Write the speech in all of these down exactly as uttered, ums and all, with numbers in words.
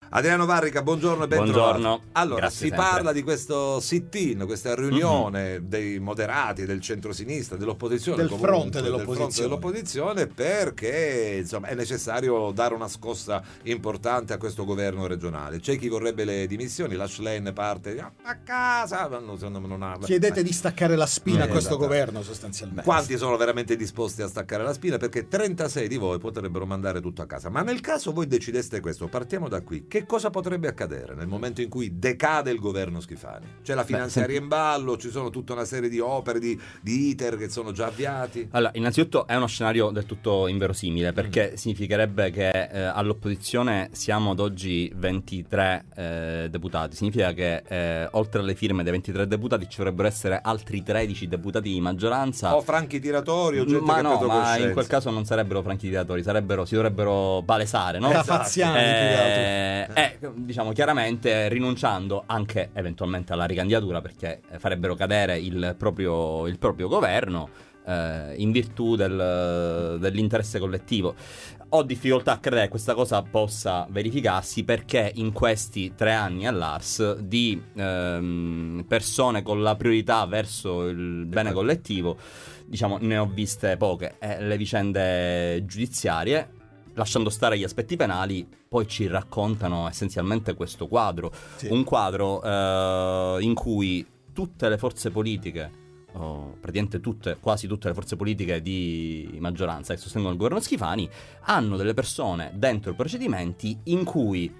Adriano Varrica, buongiorno e ben Buongiorno. trovato. Allora, Grazie si sempre. parla di questo sit-in, questa riunione mm-hmm. dei moderati, del centrosinistra, dell'opposizione, del comunque, fronte dell'opposizione. del fronte dell'opposizione, perché insomma è necessario dare una scossa importante a questo governo regionale. C'è chi vorrebbe le dimissioni, la Schlein parte a casa, non, non ha... chiedete di staccare la spina eh, a questo esatto. governo sostanzialmente. Quanti sono veramente disposti a staccare la spina? Perché trentasei di voi potrebbero mandare tutto a casa. Ma nel caso voi decideste questo, partiamo da qui, che cosa potrebbe accadere nel momento in cui decade il governo Schifani? C'è la finanziaria Beh, in ballo, ci sono tutta una serie di opere, di, di iter che sono già avviati. Allora, innanzitutto è uno scenario del tutto inverosimile, perché mm. significherebbe che eh, all'opposizione siamo ad oggi ventitré eh, deputati. Significa che eh, oltre alle firme dei ventitré deputati ci dovrebbero essere altri tredici deputati di maggioranza. O franchi tiratori o gente ma che no, ma in quel caso non sarebbero franchi tiratori, sarebbero, si dovrebbero palesare, no? Rafaziani, eh, eh, diciamo chiaramente rinunciando anche eventualmente alla ricandidatura, perché farebbero cadere il proprio, il proprio governo eh, in virtù del, dell'interesse collettivo. Ho difficoltà a credere che questa cosa possa verificarsi, perché in questi tre anni all'Ars di ehm, persone con la priorità verso il bene collettivo, diciamo, ne ho viste poche. Eh, le vicende giudiziarie, lasciando stare gli aspetti penali, poi ci raccontano essenzialmente questo quadro. Sì. Un quadro eh, in cui tutte le forze politiche, oh, praticamente tutte, quasi tutte le forze politiche di maggioranza che sostengono il governo Schifani, hanno delle persone dentro i procedimenti in cui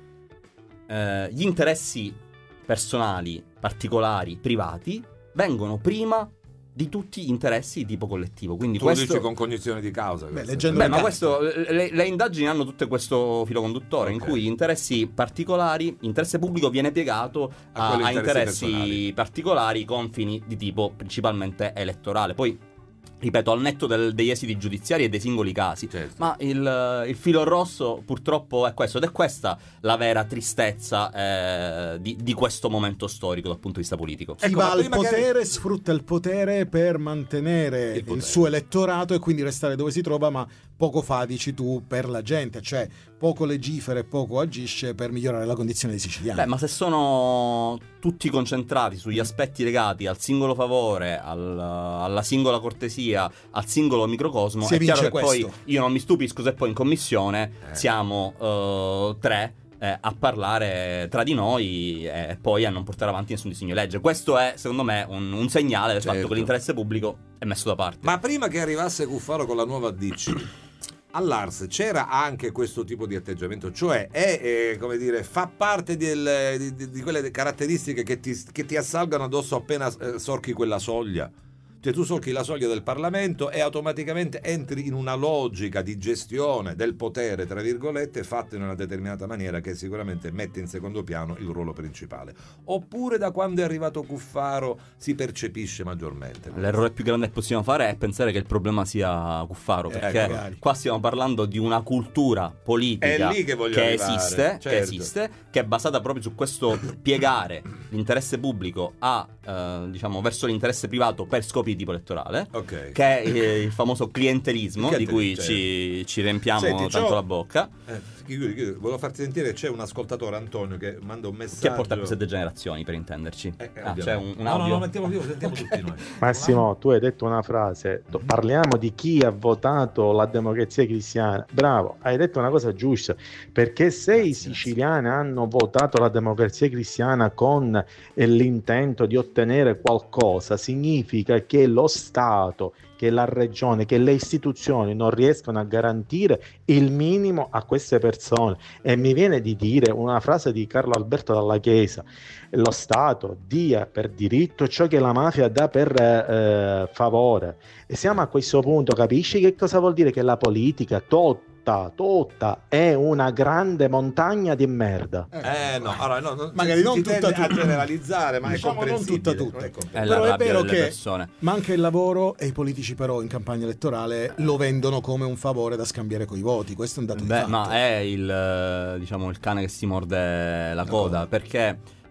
eh, gli interessi personali, particolari, privati, vengono prima di tutti gli interessi di tipo collettivo. Quindi tu questo... dici con cognizione di causa. Beh, Beh, ma questo, le, le indagini hanno tutte questo filo conduttore, okay, in cui interessi particolari, interesse pubblico viene piegato a, a, a interessi personali. particolari con fini di tipo principalmente elettorale. Poi, ripeto, al netto del, degli esiti giudiziari e dei singoli casi, certo. ma il, il filo rosso purtroppo è questo, ed è questa la vera tristezza eh, di, di questo momento storico dal punto di vista politico. Chi ecco, va al potere che... sfrutta il potere per mantenere il, il suo elettorato e quindi restare dove si trova, ma poco fa, dici tu, per la gente, cioè poco legifera e poco agisce per migliorare la condizione dei siciliani. Beh, ma se sono tutti concentrati sugli aspetti legati al singolo favore, al, alla singola cortesia, al singolo microcosmo, si è chiaro che questo. Poi io non mi stupisco se poi in commissione eh. siamo uh, tre eh, a parlare tra di noi e poi a non portare avanti nessun disegno di legge. Questo è, secondo me, un, un segnale del certo. fatto che l'interesse pubblico è messo da parte. Ma prima che arrivasse Cuffaro con la nuova D C, all'Ars c'era anche questo tipo di atteggiamento, cioè è, è come dire, fa parte del, di, di quelle caratteristiche che ti, che ti assalgano addosso appena eh, sorchi quella soglia. Cioè tu solchi la soglia del Parlamento e automaticamente entri in una logica di gestione del potere, tra virgolette, fatta in una determinata maniera che sicuramente mette in secondo piano il ruolo principale. Oppure da quando è arrivato Cuffaro si percepisce maggiormente? L'errore più grande che possiamo fare è pensare che il problema sia Cuffaro, perché ecco. qua stiamo parlando di una cultura politica che, che, esiste, certo. che esiste, che è basata proprio su questo piegare l'interesse pubblico a eh, diciamo verso l'interesse privato per scopi di tipo elettorale, okay. che è eh, il famoso clientelismo di cui certo. ci, ci riempiamo Senti, tanto la bocca. Eh, volevo farti sentire, c'è un ascoltatore, Antonio, che manda un messaggio che porta a queste degenerazioni, per intenderci. Eh, eh, ah, c'è un, un audio? No, no, no, mettiamo vivo, sentiamo tutti noi. Massimo, tu hai detto una frase, parliamo di chi ha votato la Democrazia Cristiana. Bravo, hai detto una cosa giusta, perché se grazie, i siciliani grazie. hanno votato la Democrazia Cristiana con eh, l'intento di ottenere qualcosa, significa che lo Stato, che la regione, che le istituzioni non riescono a garantire il minimo a queste persone. E mi viene di dire una frase di Carlo Alberto Dalla Chiesa: lo Stato dia per diritto ciò che la mafia dà per eh, favore. E siamo a questo punto, capisci che cosa vuol dire? Che la politica tutta, tutta è una grande montagna di merda. Eh no, allora no, no magari non tutta a generalizzare, ma diciamo è non tutta tutta. tutta. È però è vero che persone. manca il lavoro e i politici però in campagna elettorale lo vendono come un favore da scambiare coi voti. Questo è un dato Beh, di fatto. ma è il diciamo il cane che si morde la coda, perché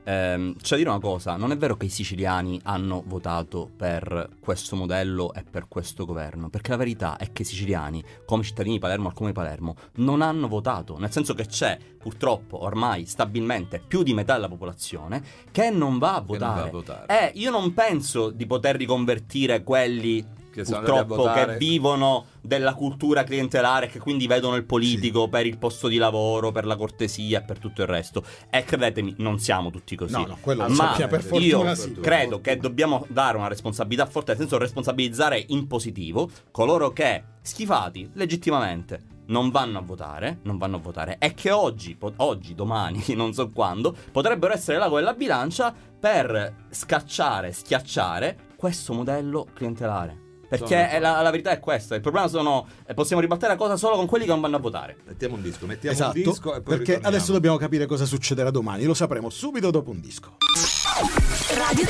ehm, c'è da dire una cosa, non è vero che i siciliani hanno votato per questo modello e per questo governo, perché la verità è che i siciliani, come cittadini di Palermo al Comune di Palermo, non hanno votato, nel senso che c'è purtroppo ormai stabilmente più di metà della popolazione che non va a votare. non va a votare. Eh, io non penso di poter riconvertire quelli che sono purtroppo andati a votare, che vivono della cultura clientelare, che quindi vedono il politico Sì. per il posto di lavoro, per la cortesia e per tutto il resto. E credetemi, non siamo tutti così. No, no, quello lo ma sappiamo, per io fortuna sì. credo che dobbiamo dare una responsabilità forte, nel senso responsabilizzare in positivo coloro che, schifati legittimamente, non vanno a votare, non vanno a votare e che oggi, po- oggi, domani, non so quando, potrebbero essere l'ago della bilancia per scacciare, schiacciare questo modello clientelare. Perché è la, la verità è questa. Il problema sono, eh, possiamo ribaltare la cosa solo con quelli che non vanno a votare. Mettiamo un disco, mettiamo Esatto, un disco e poi perché ritorniamo. adesso dobbiamo capire cosa succederà domani. Lo sapremo subito dopo un disco. Radio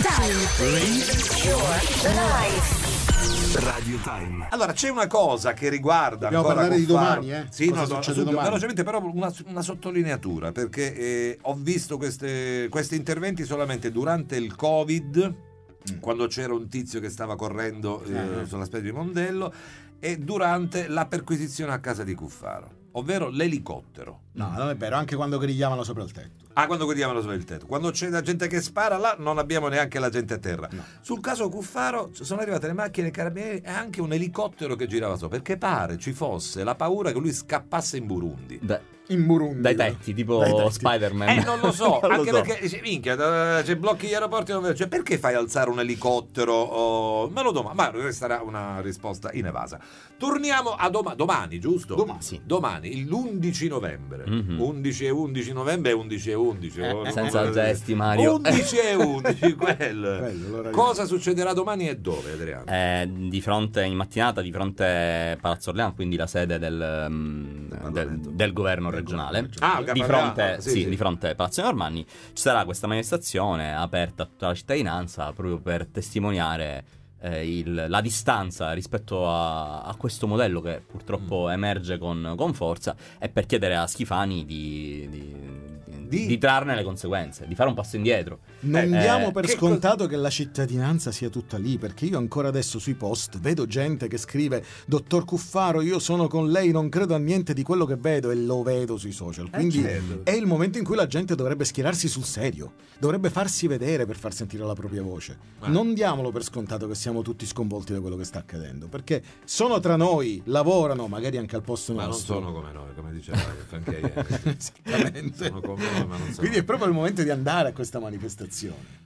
Time. Radio Time. Allora, c'è una cosa che riguarda Dobbiamo ancora parlare di Cuffaro. domani, eh? Sì, Cosa no, no, succede subito, domani? velocemente, però una, una sottolineatura, perché eh, ho visto queste, questi interventi solamente durante il Covid, mm. quando c'era un tizio che stava correndo eh, Eh. sulla spiaggia di Mondello, e durante la perquisizione a casa di Cuffaro, ovvero l'elicottero. No, non è vero, anche quando grigliavano sopra il tetto. Ah, quando guardiamo sopra il tetto. Quando c'è la gente che spara, là non abbiamo neanche la gente a terra. No. Sul caso Cuffaro sono arrivate le macchine carabinieri e anche un elicottero che girava sopra, perché pare ci fosse la paura che lui scappasse in Burundi. Da- In Burundi. dai tetti, tipo Dai tetti. Spider-Man. Eh, non lo so, Non lo anche so. perché dice, minchia, c'è blocchi gli aeroporti, non vedo. Cioè, perché fai alzare un elicottero? Oh, me lo domando, ma resterà una risposta inevasa. Torniamo a doma- domani, giusto? Domani. Sì. Domani, l'undici novembre. Mhm. undici e undici novembre e undici e undici. Eh, oh, non senza mi- gesti, Mario. undici e undici, quello. Quello, l'orario. Cosa succederà domani e dove, Adriano? Eh, di fronte in mattinata, di fronte a Palazzo Orleans, quindi la sede del, mm, del, Parlamento. del governo regionale. Ah, di Gabriele, fronte, sì, sì, sì. di fronte a Palazzo Normanni ci sarà questa manifestazione aperta a tutta la cittadinanza proprio per testimoniare eh, il- la distanza rispetto a, a questo modello che purtroppo Mm. emerge con, con forza, e per chiedere a Schifani di, di, di- Di? di trarne le conseguenze, di fare un passo indietro. Non Eh, diamo per che scontato che la cittadinanza sia tutta lì, perché io ancora adesso sui post vedo gente che scrive: dottor Cuffaro, io sono con lei, non credo a niente di quello che vedo, e lo vedo sui social. Quindi certo. è il momento in cui la gente dovrebbe schierarsi sul serio, dovrebbe farsi vedere per far sentire la propria voce. Ma- Non diamolo per scontato che siamo tutti sconvolti da quello che sta accadendo, perché sono tra noi, lavorano magari anche al posto Ma non nostro. sono come noi, come diceva anche ieri. Esattamente. Sono come noi, ma non sono. Quindi è proprio il momento di andare a questa manifestazione.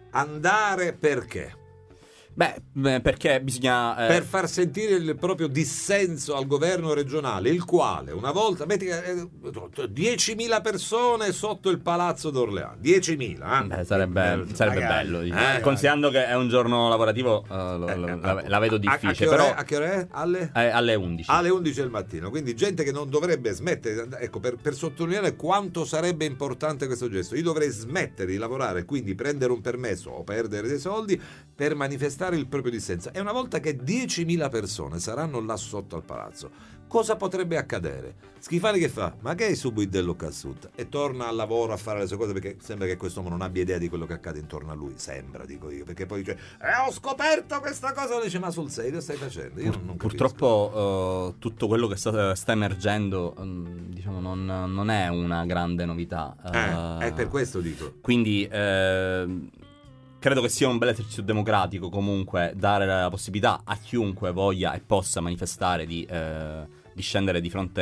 Andare perché? Beh, beh, perché bisogna... eh, Per far sentire il proprio dissenso al governo regionale, il quale una volta metti, eh, diecimila persone sotto il palazzo d'Orléans, diecimila, eh? Beh, sarebbe, Eh, sarebbe magari, bello, diciamo. magari. considerando che è un giorno lavorativo, eh, lo- Eh, lo- eh, la, la vedo a- difficile, a che ora però è? A che ora è? Alle? eh, alle undici. Alle undici del mattino, quindi gente che non dovrebbe smettere, ecco, per, per sottolineare quanto sarebbe importante questo gesto. Io dovrei smettere di lavorare, quindi prendere un permesso o perdere dei soldi per manifestare il proprio dissenso. E una volta che diecimila persone saranno là sotto al palazzo, cosa potrebbe accadere? Schifani che fa? Ma che è subito dello cassuta? E torna al lavoro a fare le sue cose, perché sembra che quest'uomo non abbia idea di quello che accade intorno a lui. Sembra, dico io, perché poi dice eh, ho scoperto questa cosa, e dice ma sul serio stai facendo? Io non, non capisco. Purtroppo eh, tutto quello che sta, sta emergendo, mm, diciamo, non, non è una grande novità. Eh, eh, è per questo dico. Quindi eh, credo che sia un bel esercizio democratico comunque dare la possibilità a chiunque voglia e possa manifestare di, eh, di scendere di fronte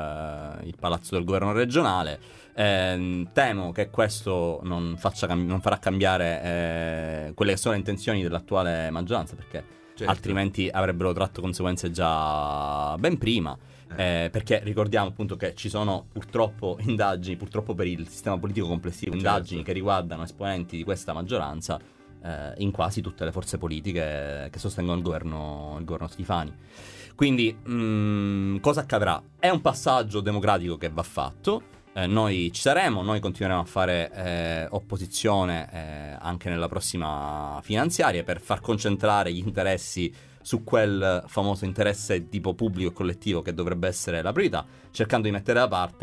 il, il palazzo del governo regionale. Eh, temo che questo non, faccia cam- non farà cambiare eh, quelle che sono le intenzioni dell'attuale maggioranza, perché Certo. altrimenti avrebbero tratto conseguenze già ben prima. Eh, perché ricordiamo appunto che ci sono purtroppo indagini, purtroppo per il sistema politico complessivo, Certo. indagini che riguardano esponenti di questa maggioranza eh, in quasi tutte le forze politiche che sostengono il governo, il governo Schifani. Quindi mh, cosa accadrà? È un passaggio democratico che va fatto. Eh, noi ci saremo, noi continueremo a fare eh, opposizione eh, anche nella prossima finanziaria per far concentrare gli interessi su quel famoso interesse tipo pubblico e collettivo che dovrebbe essere la priorità, cercando di mettere da parte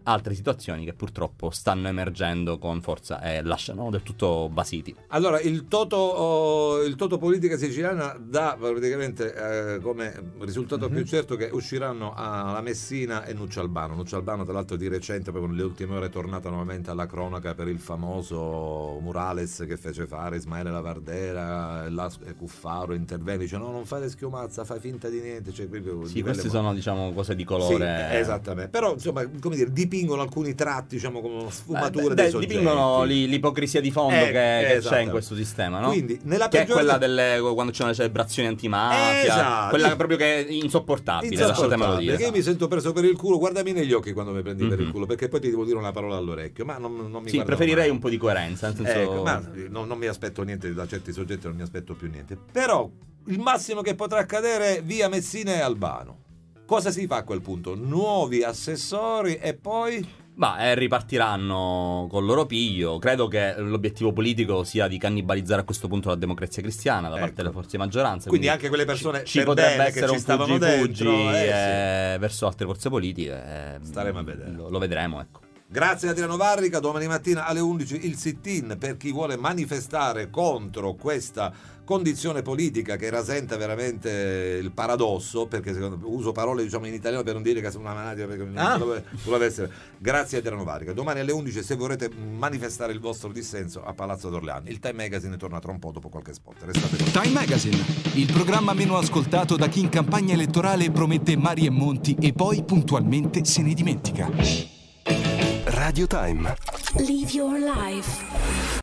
altre situazioni che purtroppo stanno emergendo con forza e lasciano del tutto basiti. Allora, il toto, oh, il toto politica siciliana dà praticamente eh, come risultato mm-hmm. più certo che usciranno alla Messina e Nuccio Albano. Nuccio Albano, tra l'altro, di recente, proprio nelle ultime ore, è tornata nuovamente alla cronaca per il famoso murales che fece fare Ismaele Lavardera, la Cuffaro intervenne, dice no, non fate schiumazza, fai finta di niente. Cioè, sì, queste sono, diciamo, cose di colore. Sì, esattamente. Però, insomma, come dire, dipingono alcuni tratti, diciamo, come sfumature eh, dei beh, soggetti. Dipingono li, l'ipocrisia di fondo eh, che, esatto. che c'è in questo sistema, no? Quindi, nella che peggiore... è quella delle quando c'è le celebrazioni antimafia, esatto. quella che proprio che è insopportabile, insopportabile lasciatemelo dire. Perché io mi sento preso per il culo, guardami negli occhi quando mi prendi mm-hmm. per il culo, perché poi ti devo dire una parola all'orecchio, ma non, non mi Sì, preferirei mai. Un po' di coerenza, nel senso... ecco, ma non, non mi aspetto niente da certi soggetti, non mi aspetto più niente. Però il massimo che potrà accadere via Messina e Albano. Cosa si fa a quel punto? Nuovi assessori e poi... Ma eh, ripartiranno col loro piglio. Credo che l'obiettivo politico sia di cannibalizzare a questo punto la Democrazia Cristiana da ecco. parte delle forze di maggioranza. Quindi, quindi anche quelle persone ci, ci potrebbe essere che ci un stavano dentro fuggi eh, eh, sì. verso altre forze politiche. Eh, Staremo a vedere. Lo, lo vedremo, ecco. Grazie Adriano Varrica, domani mattina alle undici il sit-in per chi vuole manifestare contro questa condizione politica che rasenta veramente il paradosso, perché secondo, uso parole diciamo in italiano per non dire che è una manatia perché ah. non doveva essere. Grazie Adriano Varrica. Domani alle undici se vorrete manifestare il vostro dissenso a Palazzo d'Orleano. Il Time Magazine torna tra un po' dopo qualche spot. Restate con Time Magazine, il programma meno ascoltato da chi in campagna elettorale promette mari e monti e poi puntualmente se ne dimentica. Radio Time. Live your life.